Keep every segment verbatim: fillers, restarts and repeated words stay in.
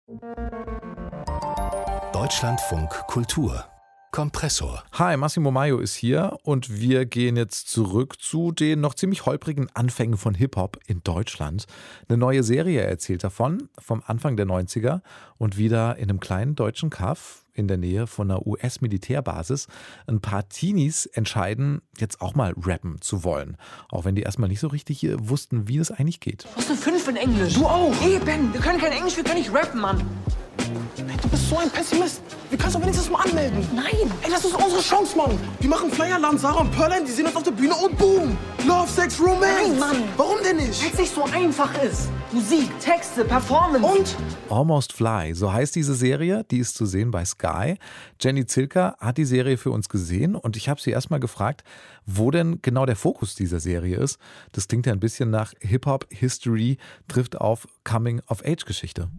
Deutschlandfunk Kultur Kompressor. Hi, Massimo Maio ist hier und wir gehen jetzt zurück zu den noch ziemlich holprigen Anfängen von Hip-Hop in Deutschland. Eine neue Serie erzählt davon, vom Anfang der neunziger und wieder in einem kleinen deutschen Kaff in der Nähe von einer U S-Militärbasis. Ein paar Teenies entscheiden, jetzt auch mal rappen zu wollen. Auch wenn die erstmal nicht so richtig wussten, wie das eigentlich geht. Du hast eine fünf in Englisch. Du auch. Eben, wir können kein Englisch, wir können nicht rappen, Mann. Hey, du bist so ein Pessimist. Wir können uns doch wenigstens mal anmelden. Nein. Ey, das ist unsere Chance, Mann. Wir machen Flyerland, Sarah und Pearline, die sehen uns auf der Bühne und boom. Love, Sex, Romance. Nein, Mann. Warum denn nicht? Weil es nicht so einfach ist. Musik, Texte, Performance. Und? Almost Fly, so heißt diese Serie, die ist zu sehen bei Sky. Jenny Zilker hat die Serie für uns gesehen und ich habe sie erstmal gefragt, wo denn genau der Fokus dieser Serie ist. Das klingt ja ein bisschen nach Hip-Hop-History, trifft auf Coming-of-Age-Geschichte.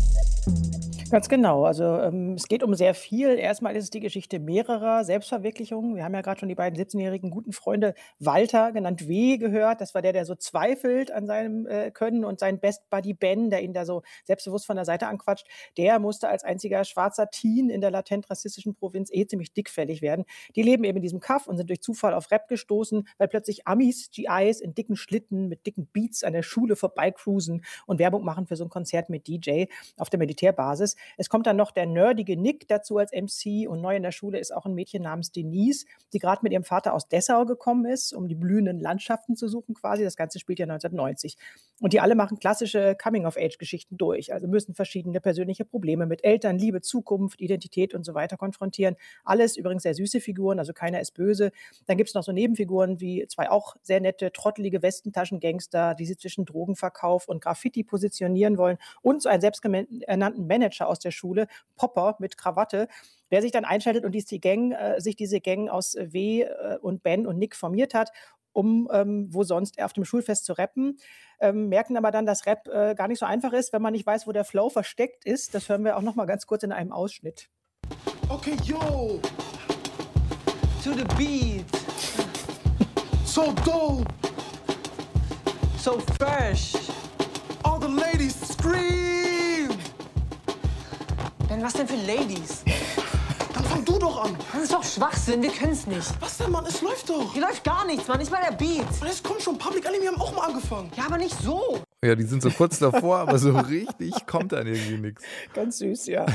Ganz genau. Also ähm, es geht um sehr viel. Erstmal ist es die Geschichte mehrerer Selbstverwirklichungen. Wir haben ja gerade schon die beiden siebzehnjährigen guten Freunde Walter, genannt W, gehört. Das war der, der so zweifelt an seinem äh, Können, und sein Best Buddy Ben, der ihn da so selbstbewusst von der Seite anquatscht. Der musste als einziger schwarzer Teen in der latent rassistischen Provinz eh ziemlich dickfällig werden. Die leben eben in diesem Kaff und sind durch Zufall auf Rap gestoßen, weil plötzlich Amis, G Is in dicken Schlitten mit dicken Beats an der Schule vorbeicruisen und Werbung machen für so ein Konzert mit D J auf der Militärbasis. Es kommt dann noch der nerdige Nick dazu als M C, und neu in der Schule ist auch ein Mädchen namens Denise, die gerade mit ihrem Vater aus Dessau gekommen ist, um die blühenden Landschaften zu suchen quasi. Das Ganze spielt ja neunzehnhundertneunzig. Und die alle machen klassische Coming-of-Age-Geschichten durch, also müssen verschiedene persönliche Probleme mit Eltern, Liebe, Zukunft, Identität und so weiter konfrontieren. Alles übrigens sehr süße Figuren, also keiner ist böse. Dann gibt es noch so Nebenfiguren wie zwei auch sehr nette, trottelige Westentaschengangster, die sie zwischen Drogenverkauf und Graffiti positionieren wollen, und so einen selbsternannten Manager aus der Schule, Popper mit Krawatte, der sich dann einschaltet und die Gang, äh, sich diese Gang aus W äh, und Ben und Nick formiert hat, um ähm, wo sonst auf dem Schulfest zu rappen. Ähm, merken aber dann, dass Rap äh, gar nicht so einfach ist, wenn man nicht weiß, wo der Flow versteckt ist. Das hören wir auch noch mal ganz kurz in einem Ausschnitt. Okay, yo. To the beat. So dope. So fresh. All the ladies scream. Ben, was denn für Ladies? Dann fang du doch an. Das ist doch Schwachsinn, wir können's nicht. Was denn, Mann? Es läuft doch. Hier läuft gar nichts, Mann, nicht mal der Beat. Und jetzt kommt schon, Public Enemy haben auch mal angefangen. Ja, aber nicht so. Ja, die sind so kurz davor, aber so richtig kommt dann irgendwie nichts. Ganz süß, ja.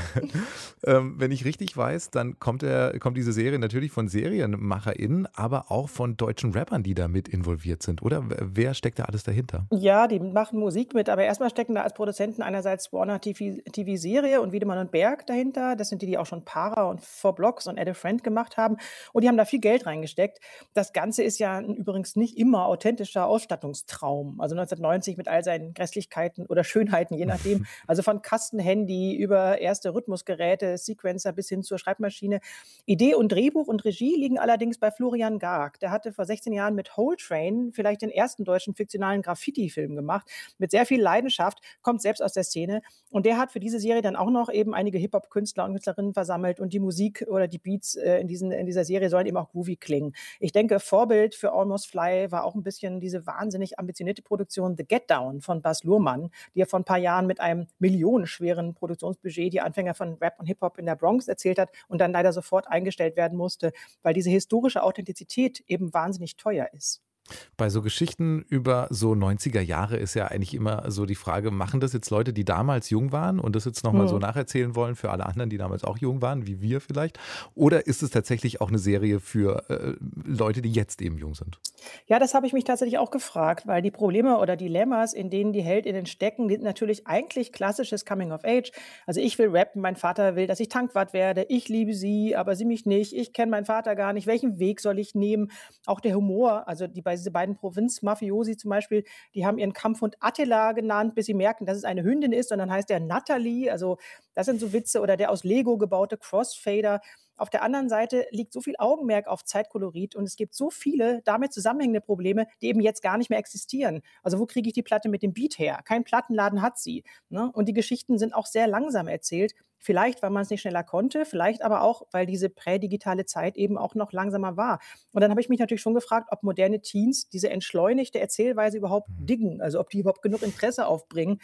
ähm, wenn ich richtig weiß, dann kommt, der, kommt diese Serie natürlich von SerienmacherInnen, aber auch von deutschen Rappern, die da mit involviert sind, oder? Wer steckt da alles dahinter? Ja, die machen Musik mit, aber erstmal stecken da als Produzenten einerseits Warner T V-Serie und Wiedemann und Berg dahinter. Das sind die, die auch schon Para und Four Blocks und Add a Friend gemacht haben. Und die haben da viel Geld reingesteckt. Das Ganze ist ja übrigens nicht immer authentischer Ausstattungstraum. Also neunzehnhundertneunzig mit all seinen Grässlichkeiten oder Schönheiten, je nachdem. Also von Kastenhandy über erste Rhythmusgeräte, Sequencer bis hin zur Schreibmaschine. Idee und Drehbuch und Regie liegen allerdings bei Florian Garg. Der hatte vor sechzehn Jahren mit Whole Train vielleicht den ersten deutschen fiktionalen Graffiti-Film gemacht. Mit sehr viel Leidenschaft, kommt selbst aus der Szene. Und der hat für diese Serie dann auch noch eben einige Hip-Hop-Künstler und Künstlerinnen versammelt. Und die Musik oder die Beats äh, in, diesen, in dieser Serie sollen eben auch groovy klingen. Ich denke, Vorbild für Almost Fly war auch ein bisschen diese wahnsinnig ambitionierte Produktion The Get Down von Baz Luhrmann, die er vor ein paar Jahren mit einem millionenschweren Produktionsbudget die Anfänger von Rap und Hip-Hop in der Bronx erzählt hat und dann leider sofort eingestellt werden musste, weil diese historische Authentizität eben wahnsinnig teuer ist. Bei so Geschichten über so neunziger Jahre ist ja eigentlich immer so die Frage, machen das jetzt Leute, die damals jung waren und das jetzt nochmal Mhm. so nacherzählen wollen für alle anderen, die damals auch jung waren, wie wir vielleicht? Oder ist es tatsächlich auch eine Serie für äh, Leute, die jetzt eben jung sind? Ja, das habe ich mich tatsächlich auch gefragt, weil die Probleme oder Dilemmas, in denen die HeldInnen stecken, die sind natürlich eigentlich klassisches Coming of Age. Also ich will rappen, mein Vater will, dass ich Tankwart werde, ich liebe sie, aber sie mich nicht, ich kenne meinen Vater gar nicht, welchen Weg soll ich nehmen? Auch der Humor, also die bei diese beiden Provinz-Mafiosi zum Beispiel, die haben ihren Kampfhund Attila genannt, bis sie merken, dass es eine Hündin ist, und dann heißt der Natalie, also das sind so Witze, oder der aus Lego gebaute Crossfader. Auf der anderen Seite liegt so viel Augenmerk auf Zeitkolorit und es gibt so viele damit zusammenhängende Probleme, die eben jetzt gar nicht mehr existieren. Also wo kriege ich die Platte mit dem Beat her? Kein Plattenladen hat sie, ne? Und die Geschichten sind auch sehr langsam erzählt. Vielleicht, weil man es nicht schneller konnte, vielleicht aber auch, weil diese prädigitale Zeit eben auch noch langsamer war. Und dann habe ich mich natürlich schon gefragt, ob moderne Teens diese entschleunigte Erzählweise überhaupt diggen, also ob die überhaupt genug Interesse aufbringen für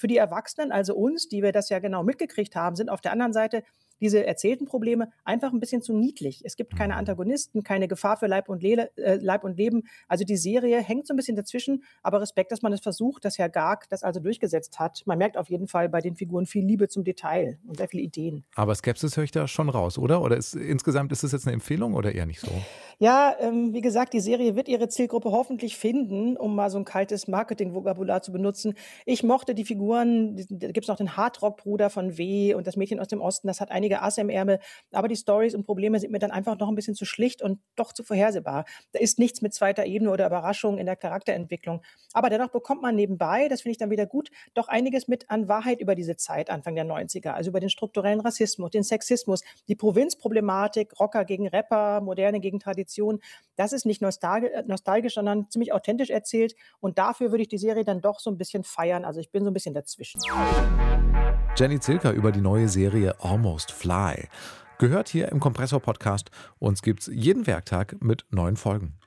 Für die Erwachsenen, also uns, die wir das ja genau mitgekriegt haben, sind auf der anderen Seite diese erzählten Probleme einfach ein bisschen zu niedlich. Es gibt keine Antagonisten, keine Gefahr für Leib und, Le- äh, Leib und Leben. Also die Serie hängt so ein bisschen dazwischen, aber Respekt, dass man es versucht, dass Herr Garg das also durchgesetzt hat. Man merkt auf jeden Fall bei den Figuren viel Liebe zum Detail und sehr viele Ideen. Aber Skepsis höre ich da schon raus, oder? Oder ist, insgesamt ist es jetzt eine Empfehlung oder eher nicht so? Ja, ähm, wie gesagt, die Serie wird ihre Zielgruppe hoffentlich finden, um mal so ein kaltes Marketing-Vokabular zu benutzen. Ich mochte die Figuren, da gibt es noch den Hardrock-Bruder von W. und das Mädchen aus dem Osten, das hat einige Asse im Ärmel, aber die Storys und Probleme sind mir dann einfach noch ein bisschen zu schlicht und doch zu vorhersehbar. Da ist nichts mit zweiter Ebene oder Überraschung in der Charakterentwicklung. Aber dennoch bekommt man nebenbei, das finde ich dann wieder gut, doch einiges mit an Wahrheit über diese Zeit, Anfang der neunziger, also über den strukturellen Rassismus, den Sexismus, die Provinzproblematik, Rocker gegen Rapper, Moderne gegen Tradition. Das ist nicht nostalgisch, nostalgisch, sondern ziemlich authentisch erzählt und dafür würde ich die Serie dann doch so ein bisschen feiern. Also ich bin so ein bisschen dazwischen. Jenny Zilker über die neue Serie Almost Fly. Gehört hier im Kompressor-Podcast. Uns gibt's jeden Werktag mit neuen Folgen.